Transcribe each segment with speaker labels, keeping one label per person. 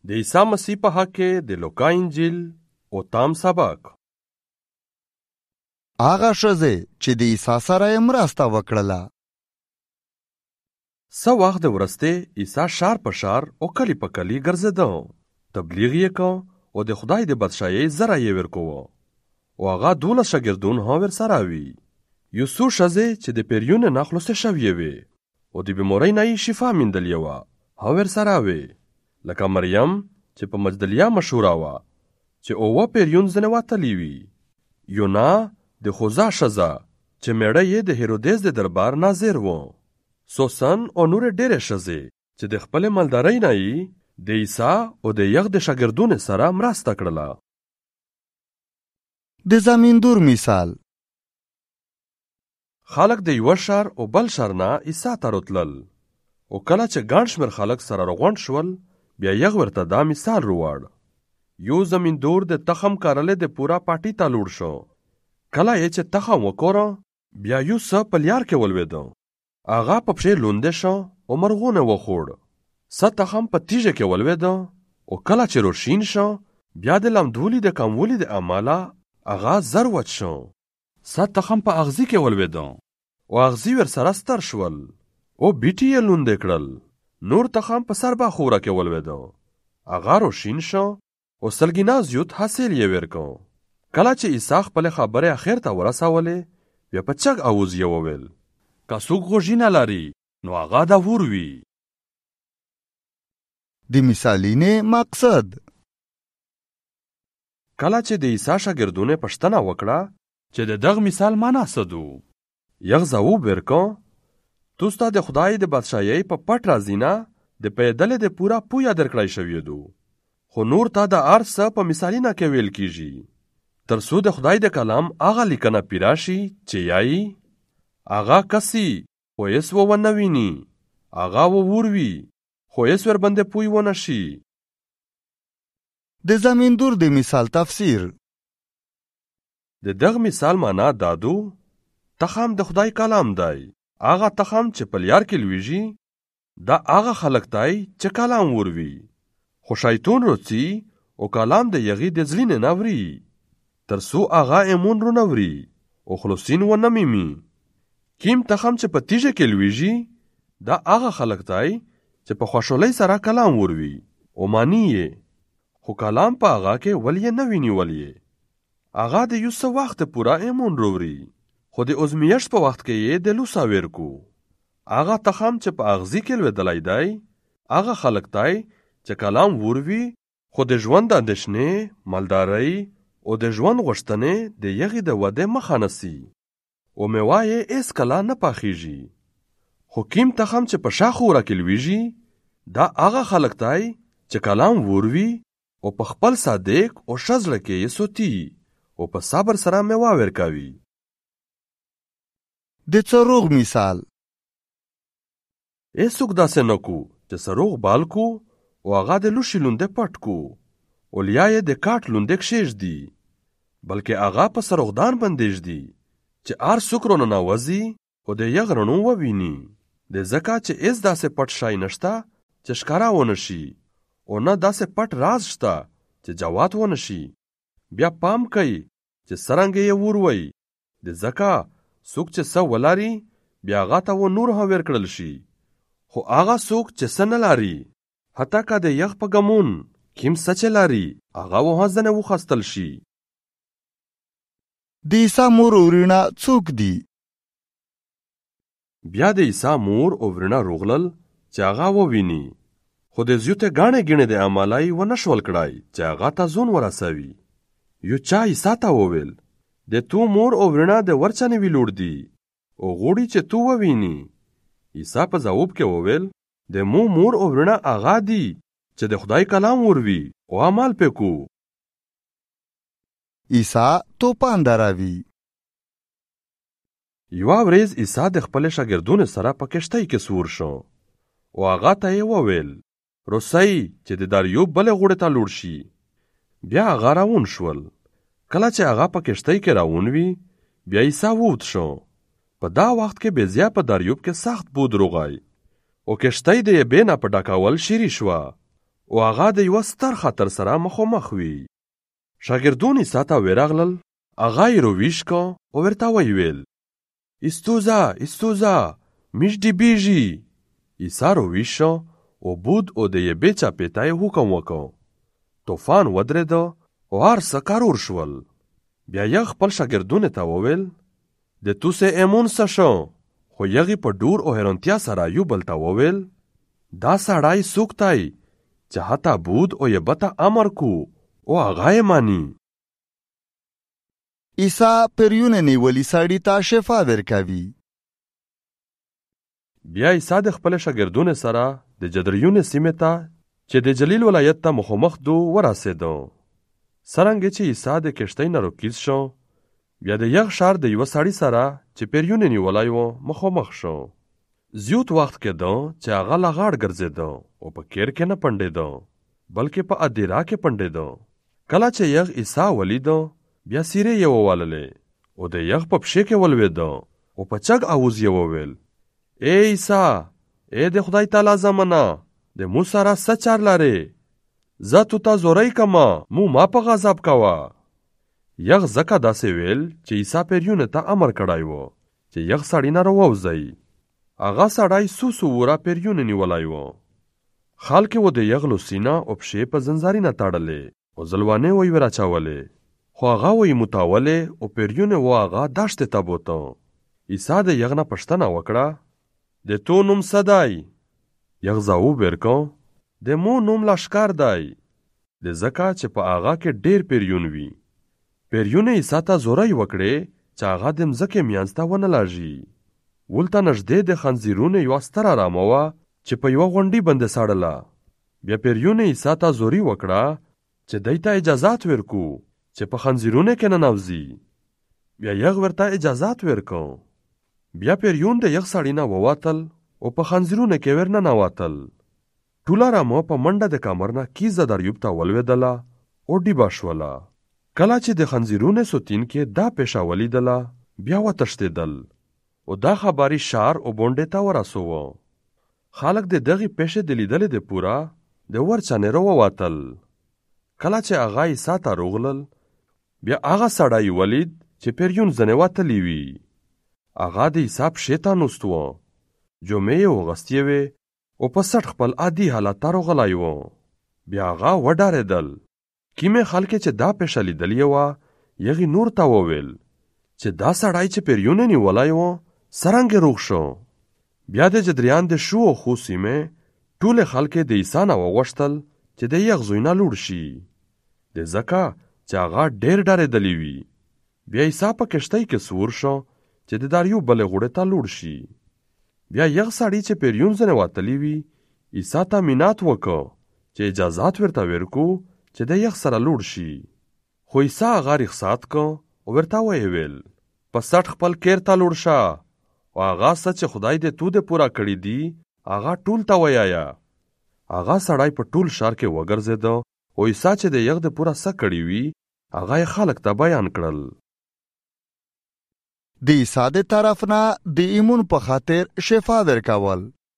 Speaker 1: د عیسی مسیح په حق کې د لوقا انجیل اوتام سبق.
Speaker 2: هغه ښځې چې د عیسی سره یې مرسته وکړله.
Speaker 1: څه وخت د ورستې عیسی ښار په ښار او کلی په کلی ګرځېده. تبلیغ یې کو او د خدای د بادشاهۍ زره یې ورکوه. او هغه 12 شاګردون هم ورسره وي. یو څو ښځې چې د پیریون نه خلاصې شوې وې او د بیمارۍ نه یې شفا موندلې وه هم ورسره وې، لکه مریم چې په مجدلیه مشهوره وه چې 7 پیریون ځنې وتلي وي، یونا د خوزا ښځه چې میړه یې د هیرودیس د دربار ناظر و، سوسن او نورې ډېرې ښځې چې د خپلې مالدارۍ نه یې د عیسی او د یغ د شاګردونو سره مرسته کړله.
Speaker 2: د زمیندور مثال.
Speaker 1: خلک د یوه ښار او بل ښار نه عیسی ته راتلل، او کله چې ګڼ شمېر خلک سره راغونډ شول بیا یغ ورته دا مثال رووړ. یو زمیندور د تخم کرلې د پوره پاټي ته لوړ شو. کله یې چې تخم وکوره بیا یو څه په لیار کې ولوېده. هغه په پښې لوندې شو او مرغونه وخوړ. څه تخم په تیږه کې ولوېده او کله چې روشین شو بیا د لمدولي د کمولي د امله هغه زر وچ شو. څه تخم په اغزي کې ولوېده او اغزي ورسره ستر شول او بیټي یې لوندې کړل. نور تخم په سرباخوره کې ولوېده، هغه روشین شو او سلګینا زیات حاصل یې ورکو. کله چې عیسی خپلې خبرې اخر ته ورسولې بیا په چغ اواز یې وویل، که څوک غوږونه لري نو هغه د وروي.
Speaker 2: د مثالینې مقصد.
Speaker 1: کله چې د عیسی شاګردونو پوښتنه وکړه چې د دغه مثال معنا څه ده، یغ ځواب ورکړ، تاسو ته د خدای د بادشاهۍ په پټ راځي نه د پیدلې د پوره پویا درکړای شوی دو، خو نور ته د هر څه په مثالینه کې ویل کیږي، تر څو د خدای د کلام هغه لیکنه پیرا شي چې یایي هغه کسي خو هېڅ ونه ویني، هغه ووروي خو هېڅ ورباندې پوی ونه شي.
Speaker 2: د زمیندور د مثال تفسیر.
Speaker 1: د دغه مثال معنا دا دو، تخم د خدای کلام دی. هغه تخم چې په لیار کې لویږي دا هغه خلک دی چې کلام وروي، خو شیطان روڅي او کلام د یغي د ځلینې نه وري تر څو هغه ایمون رونوري او خلاصین ونه میمي. کیم تخم چې په تیږه کې لویږي دا هغه خلک دی چې په خوشحالۍ سره کلام وروي او مانی یې، خو کلام په هغه کې ولې نه ویني ولې هغه د یو څه وخت پورا ایمون وروي، خو د ازمیښت په وخت کې یې د لوسا ورکو. هغه تخم چې په اغزي کې لوېدلی دی هغه خلک دی چې کلام وروي، خو د ژوند د اندېښنې، مالدارۍ او د ژوند غوښتنې د یغې د ودې مخه نیسي او میوه یې هېڅکله نه پاخیږي. خو کیم تخم چې په شاخوره کې لویږي دا هغه خلک دی چې کلام وروي او په خپل صادق او ښه زړه کې یې سوتي او په صبر سره میوه ورکوي.
Speaker 2: د څروغ مثال.
Speaker 1: هېڅوک داسې نه کو چې څروغ بال کو او هغه د لوشي لوندې پټ کو او لیا یې د کاټ لوندې کښېږدي، بلکې هغه په څروغدان باندې ږدي چې هر څوک راننوځي او د یغ رڼو وویني، د ځکه چې هېڅ داسې پټ شی نشته چې ښکاره ونه شي او نه داسې پټ راز شته چې جوات ونه شي. بیا پام کوي چې څرنګه یې وروي، د ځکه څوک چې څه ولري بیا هغه ته و نور هم ورکړل شي، خو هغه څوک چې څه نه لري حتی که د یغ په ګمون کیم څه چې لري هغه و هم ځنې وخستل شي.
Speaker 2: د عیسی مور او وروڼه څوک دي؟
Speaker 1: بیا د عیسی مور او وروڼه روغلل چې هغه وویني، خو د زیاتې ګڼې ګڼې د امله یې ونه شول کړای چې هغه ته ځون ورسوي. یو چا عیسی ته وویل، د تو مور او وروڼه د ورچا نوي لوړ دي او غوړي چې تو وویني. عیسی په ځواب کې وویل، د مو مور او وروڼه هغه دي چې د خدای کلام وروي او عمل پې کو.
Speaker 2: عیسی توپان دراوي.
Speaker 1: یوه ورځ عیسی د خپلې شاګردونو سره په کښتۍ کې سور شو او هغه ته یې وویل، روسئ چې د دریاب بلې غاړې ته لوړ شي. بیا هغه روان شول. کله چې هغه په کښتۍ کې روان وي بیا عیسی ووت شو. په دا وخت کې بیزیا په دریاب کې سخت بود روغی او کښتۍ د یې بې نه په ډکول شیري شوه او هغه د یوه ستر خطر سره مخامخ وي. شاګردون عیسی ته ورغلل، هغه یې رویش کو او ورته ویل: ایستوزه ایستوزه، میش ډیبیږي. عیسی رویش شو او بود او د یبې چاپې ته یې حکم وکړ. طوفان ودرېده او هر څه کرور شول. بیا یې خپل شاګردونو ته وویل: د توسې ایمون څه شو؟ خو یغې په ډور او حیرانتیا سره یو بل ته وویل: دا سړی څوک دی چې حتی بود او یبه ته امر کو او هغه یې مانی.
Speaker 2: عیسی پریونه نیولي سړي ته شفا ورکوي.
Speaker 1: بیا عیسی د خپل شاګردونو سره د جدریون سیمې ته چې د جلیل ولایت ته مخامخ دو ورسېدو. څرنګه چې عیسی د کښتۍ نه راکوز شو، بیا د یخ ښار د یوه سړي سره چې پریونه نیولی و مخامخ شو. زیات وخت کېده چې هغه له غاړ ګرځېده او په کیر کې نه پنډېده بلکې په ادیره کې پنډېده. کله چې یغ عیسی ولیده، بیا سیرې یې وواللې او د یغ په پښې کې ولوېده او په چغ آواز یې وویل: ای عیسی، ای د خدای تعالی زامنه، د مو سره څه چار لرې؟ زه تو ته زوری کمه، مو ما په غضب کوه. یغ ځکه داسې ویل چې عیسی پریونه ته امر کړی و چې یغ سړي نه راووځئ. هغه سړی سوسو وره پریونه نیولی و. خلک و د یغ لوسینه او پښې په زنځارینه تړلې او زلوانې و یې راچولې، خو هغه و یې متاولې او پریونه و هغه دښتې ته بوته. عیسی د یغ نه پوښتنه وکړه: د تو نوم څه دی؟ یغ ځواب ورکړ: د مو نوم لښکر دی، د ځکه چې په هغه کې ډېر پریون وي. پریونه عیسی ته زوری وکړې چې هغه د مځکې منځ ته ونه لږي. ولته نږدې د خنځیرونو یوه ستره رامه وه چې په یوه غونډۍ باندې سړله. بیا پریونه عیسی ته زوري وکړه چې دی ته اجازات ورکو چې په خنځیرونو کې ننوځي. بیا یغ ورته اجازات ورکړ. بیا پریون د یغ سړي نه ووتل او په خنځیرونو کې ور ننوتل. ټوله رامه په منډه د کمر نه کیزه دریوب ته ولوېدله او ډیبه شوله. کله چې د خنځیرونو سوتین کې دا پیښه ولیدله، بیا وتښتېدل او دا خبرې ښار او بونډې ته ورسوه. خلک د دغې پیښې د لیدلې د پوره د ورچنې راووتل. کله چې هغه عیسی ته راغلل، بیا هغه سړی ولید چې پریون ځنې وتلی وي. هغه د عیسی پښې ته نوست و، جامې یې اغوستې وې او په سټ خپل عادي حالت ته راغلی و. بیا هغه وډارېدل. کیمې خلکې چې دا پیښه لیدلې وه، یغې نور ته وویل چې دا سړی چې پریونه نیولی و څرنګه روغ شو. بیا د جدریان د شو او خو سیمې ټولې خلکې د عیسی نه وغوښتل چې د یغ زوی نه لوړ شي، د ځکه چې هغه ډېر ډارېدلی وي. بیا عیسی په کښتۍ کې سور شو چې د دریو بلې غوړې ته لوړ شي. بیا یغ سړي چې پریون ځنې وتلی وي عیسی ته منات وکړ چې اجازات ورته ورکو چې د یغ سره لوړ شي. خو عیسی هغه رخصت کړ او ورته ویې ویل: په سټ خپل کیر ته لوړ شه او هغه څه چې خدای دې تو دې پوره کړي دي هغه ټول ته ویایه. هغه سړی په ټول ښار کې وګرځېده او عیسی چې د یغ د پوره څه کړي وي هغه یې خلک ته بیان کړل.
Speaker 2: د عیسی د طرف نه د ایمون په خاطر شفا ورکول.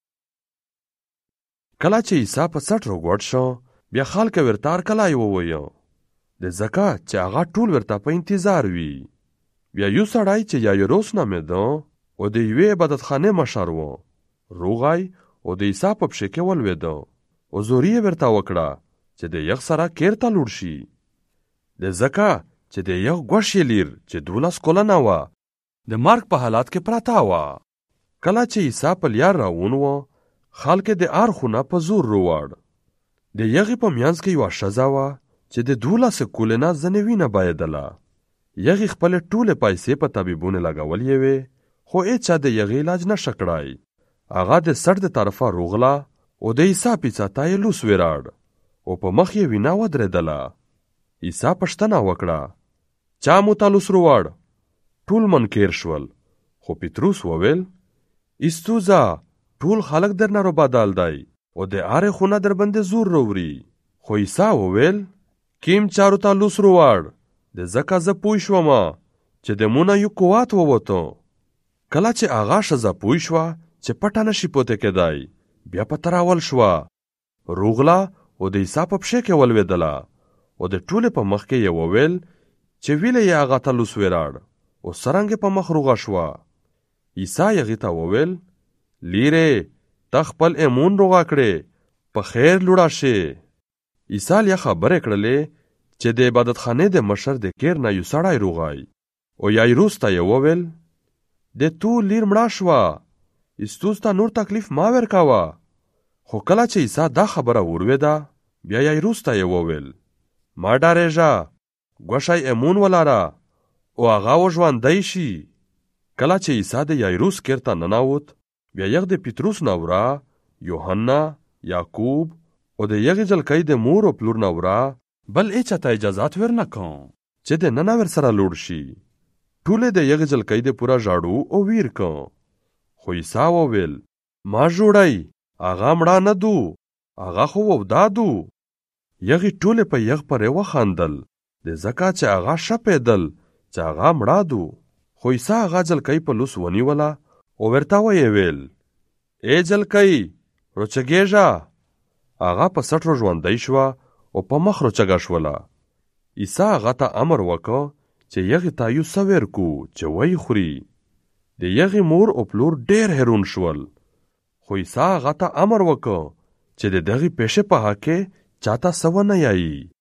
Speaker 1: کله چې عیسی په سټ راګوډ شو، بیا خلک ورته هرکلی ووایه، د ځکه چې هغه ټول ورته په انتظار وي. بیا یو سړی چې یایروس نومېده او د یوې عبادتخانې مشر و، روغی او د عیسی په پښې کې ولوېده او زوري یې ورته وکړه چې د یغ سره کیر ته لوړ شي، د ځکه چې د یغ ګوښې لیر چې 12 کلنه وه د مرګ په حالت کې پرته وه. کله چې عیسی په لیار راون و، خلک د اړخونه په زور رووړ. د یغې په منځ کې یوه ښځه وه چې د 12 کلنه ځنې وینه بهېدله. یغې خپلې ټولې پیسې په طبیبونو لګولې وې، خو هېچا د یغې علاج نشه کړی. هغه د سټ د طرفه روغله او د عیسی پیڅه ته یې لوس وراړ او په مخ یې وینه ودرېدله. عیسی پوښتنه وکړه: چا مو ته لوس رووړ؟ ټول منکر شول، خو پطرس وویل: ایستوځه، ټول خلک درنه روبدل دی او د هرې خونه در باندې زور راوړي. خو عیسی وویل: کیم چارو ته لوس رووړ؟ د ځکه زه پوه شوم چې د مونه یو قوت ووته. کله چې هغه ښځه پوه شوه چې پټه نشي پوته کېدی، بیا په تراول شوه، روغله او او د عیسی په پښې کې ولوېدله او د ټولې په مخ کې یې وویل چې ویلې یې هغه ته لوس وراړ او څرنګه په مخ روغه شوه. عیسی هغې ته وویل لیرې ته خپل ایمون روغه کړې په خیر لوړه شې. عیسی یا خبرې کړلې چې د عبادتخانې د مشر د کیر نه یو سړی روغی او یایروس ته یې وویل د تو لیر مړه شوه استوس ته نور تکلیف ما ورکوه. خو کله چې عیسی دا خبره ورولوېده بیا یایروس ته یې وویل ما ډارېږه ګوښی ایمون ولره او هغه وژوندی شي. کله چې عیسی د یایروس کیر ته ننوت بیا یغ د پطرس نه وره یوحنا یعقوب او د یغې جلکۍ د مور او پلور نه وره بل هیچا ته اجازت ورنه کړ چې د ننه ورسره لوړ شي. ټولې د یغې جلکۍ د پوره ژاړو او ویر کړ. خو عیسی وویل ما جوړی هغه مړه نه دو هغه خو وفدا دو. یغې ټولې په یغ پرې وخندل د ځکه چې هغه شپېدل چې هغه مړه دو. خو عیسی هغه جلکۍ په لوس ونیوله او ورته ویې ویل ای جلکۍ روچګېږه. هغه په سټ ژوندی شوه او په مخ روچګه شوله. عیسی هغه ته امر وکړ چې یغې ته یو څه ورکړو چې ویې خوري. د یغې مور او پلور ډېر حیرون شول. خو عیسی هغه ته امر وکړ چې د دغې پیښې په حق کې چاته څه ونه یایي.